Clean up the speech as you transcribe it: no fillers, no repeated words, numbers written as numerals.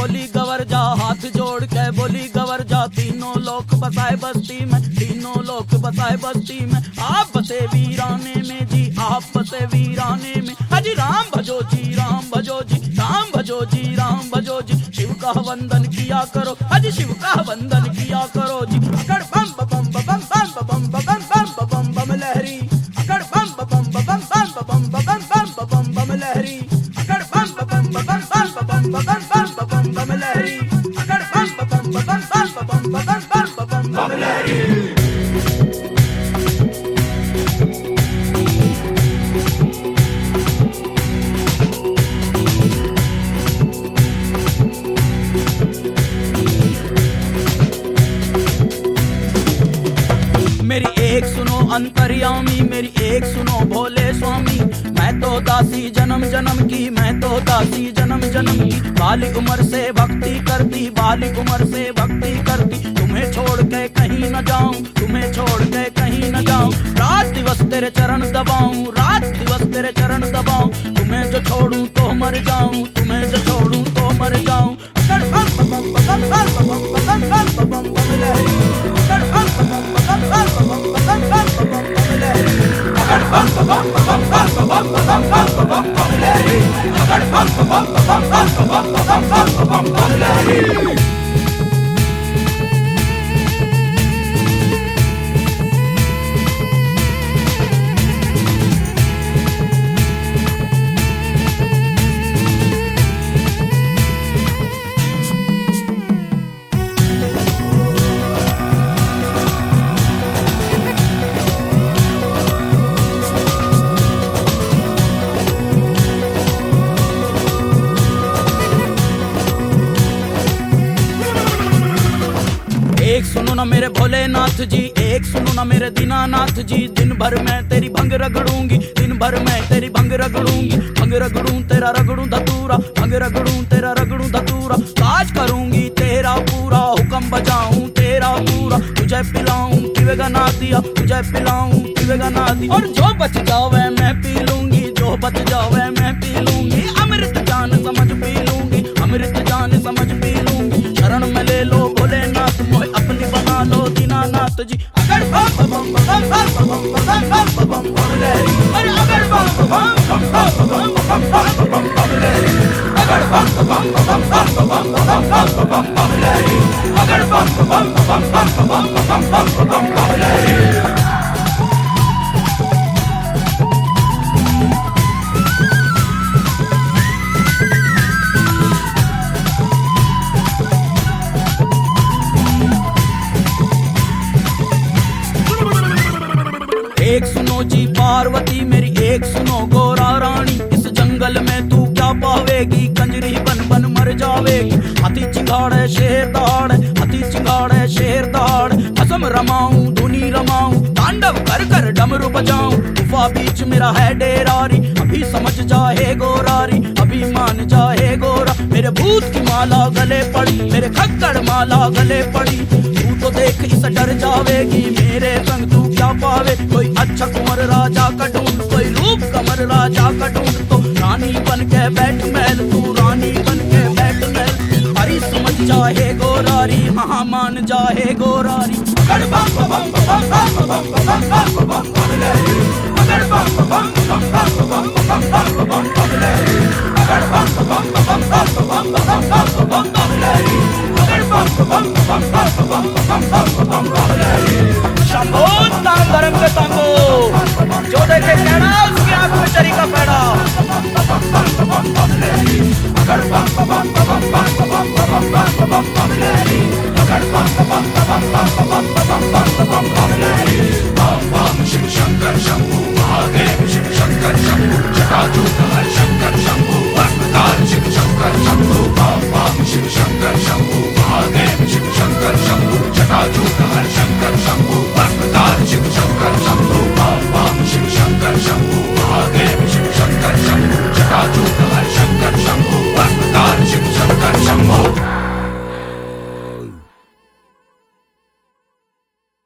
बोली गवर जा, हाथ जोड़ के बोली गवर जा। तीनों लोक बसाए बस्ती में, तीनों लोक बसाए बस्ती में। आप बसे वीराने में जी, आप बसे वीराने में। अजी राम भजो जी, राम भजो जी, राम भजो जी, राम भजो जी। शिव का वंदन किया करो, अजी शिव का वंदन किया करो जी। अकड़ बम बम बम बम बम बम बम बम बम बम लहरी, अकड़ बम बम बम बम बम बम बम बम बम लहरी, अकड़ बम बम बम बम बम बम लहरी, अकड़ बम बम बम बम लहरी। मेरी एक सुनो अंतर्यामी, मेरी एक सुनो भोले स्वामी। मैं तो दासी जन्म जन्म की, मैं तो दासी जन्म जन्म की। बाली उम्र से भक्ति करती, बाली उम्र से भक्ति करती। तुम्हें छोड़ के कहीं न जाऊं, तुम्हें छोड़ के कहीं न जाऊं। रात दिवस तेरे चरण दबाऊं, रात दिवस तेरे चरण दबाऊं। तुम्हें जो छोड़ूं तो मर जाऊं, तुम्हें जो छोड़ूं तो मर जाऊं। एक सुनो ना मेरे भोलेनाथ जी, एक सुनो ना मेरे दीनानाथ जी। दिन भर मैं तेरी भंग रगड़ूंगी, दिन भर मैं तेरी भंग रगड़ूंगी। भंग रगड़ूं तेरा रगड़ूं धतूरा, भंग रगड़ूं तेरा रगड़ूं धतूरा। काज करूंगी तेरा पूरा, हुक्म बजाऊं तेरा पूरा। तुझे पिलाऊं पीवेगा ना दिया, तुझे पिलाऊं पीवेगा ना दिया। और जो बच जावे मैं पी लूंगी, जो बच जावे मैं पी लूंगी। अमृत जान समझ पी लूंगी, अमृत जान समझ पी लूंगी। शरण में ले लो भोलेनाथ, मोह अपनी बना लो दीनानाथ जी। अगर बम बम बम बम बम बम बम लहरी, अरे अगर बम बम बम बम बम बम लहरी, अगर बम बम बम बम बम लहरी, अगर बम बम बम लहरी। एक सुनो जी पार्वती मेरी, एक सुनो गोरा रानी। इस जंगल में तू क्या पावेगी, कंजरी बन बन मर जावेगी। हाथी चिंगाड़े शेर दहाड़े, हाथी चिंगाड़े शेर दहाड़े। असम रमाऊं धुनी रमाऊं, तांडव कर कर डमरू बजाऊं। गुफा बीच मेरा है डेरारी, अभी समझ जाए गोरारी, अभी मान जाए गोरा। मेरे भूत की माला गले पड़ी, मेरे खक्कड़ माला गले पड़ी। तू तो देख इस डर जावेगी, मेरे संग तू क्या पावे। कोई अच्छा कुंवर राजा का ढूंढ, कोई रूप कमर राजा का ढूंढ। तो रानी बन के बैठ महल, तू रानी बन के बैठ महल। हरी समझ जाए गोरारी, हाँ मान जाए गोरारी। अगर बम बम बम बम बम बम लहरी, अगर बम बम बम बम बम लहरी, अगर बम बम बम बम लहरी, अगर बम बम लहरी। शंभो नाम धर्म के शंभो, जो देखे पेड़ा उसकी आंख में चरी का पेड़ा। अगर बम बम बम लहरी, अगर बम बम लहरी। बम बम शिव शंकर शंभु महादेव, शिव शंकर शंभु जटाजूट हर शंकर शंभु अस्पताल। शिव शंकर शंभु बम बम शिव शंकर शंभु महादेव, शिव